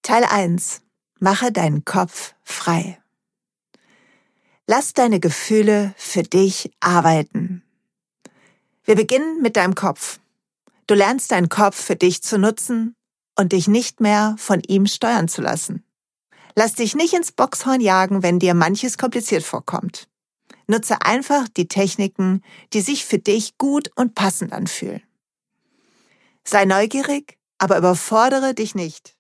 Teil 1. Mache deinen Kopf frei. Lass deine Gefühle für dich arbeiten. Wir beginnen mit deinem Kopf. Du lernst deinen Kopf für dich zu nutzen und dich nicht mehr von ihm steuern zu lassen. Lass dich nicht ins Boxhorn jagen, wenn dir manches kompliziert vorkommt. Nutze einfach die Techniken, die sich für dich gut und passend anfühlen. Sei neugierig, aber überfordere dich nicht.